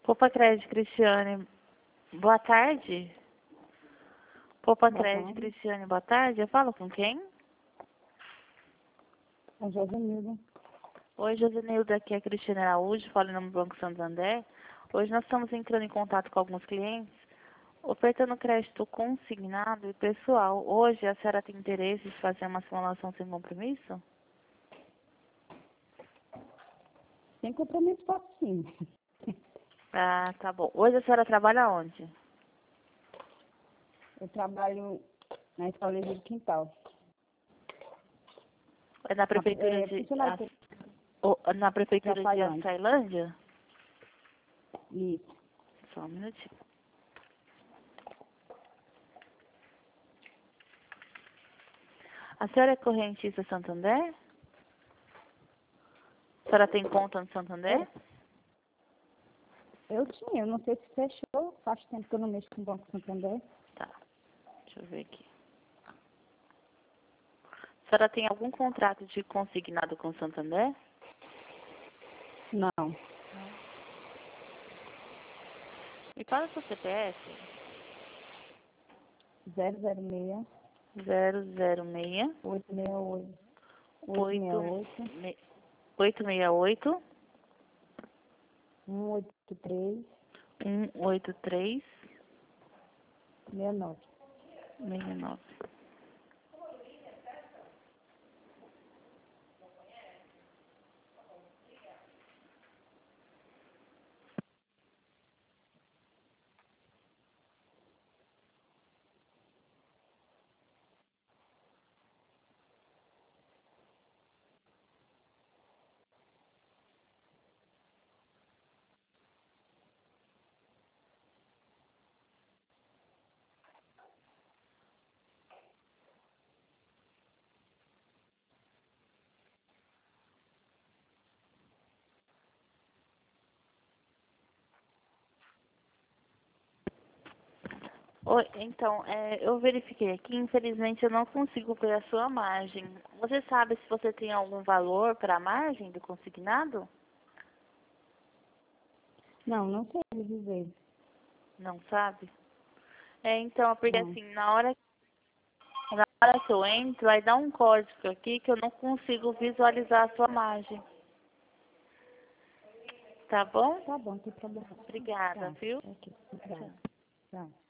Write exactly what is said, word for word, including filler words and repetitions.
Poupa Crédito, Cristiane. Boa tarde. Poupa Boa Crédito, tarde. Cristiane, boa tarde. Eu falo com quem? É Josenilda. Oi, Josenilda, aqui é a Cristiane Araújo, falo em nome do Banco Santander. Hoje nós estamos entrando em contato com alguns clientes, ofertando crédito consignado e pessoal. Hoje a senhora tem interesse em fazer uma simulação sem compromisso? Sem compromisso, posso sim. Ah, tá bom. Hoje a senhora trabalha onde? Eu trabalho na escola de quintal. É na prefeitura É, de... funcionário Ou na prefeitura de Açailândia. Açailândia? Isso. Só um minutinho. A senhora é correntista Santander? A senhora tem conta no Santander? Eu tinha, eu não sei se fechou. Faz tempo que eu não mexo com o Banco Santander. Tá. Deixa eu ver aqui. A senhora tem algum contrato de consignado com o Santander? Não. E qual é o seu C P F? zero zero seis, zero zero seis oito seis oito, oito oito oito seis oito um oito três um oito três seis nove. seis nove. Oi, então, é, eu verifiquei aqui, infelizmente eu não consigo ver a sua margem. Você sabe se você tem algum valor para a margem do consignado? Não, não sei dizer. Não sabe? É, então, porque Não. assim, na hora, na hora que eu entro, vai dar um código aqui que eu não consigo visualizar a sua margem. Tá bom? Tá bom, não tem problema. Obrigada, Tá. viu? Ok. Tchau. Obrigada. Tá.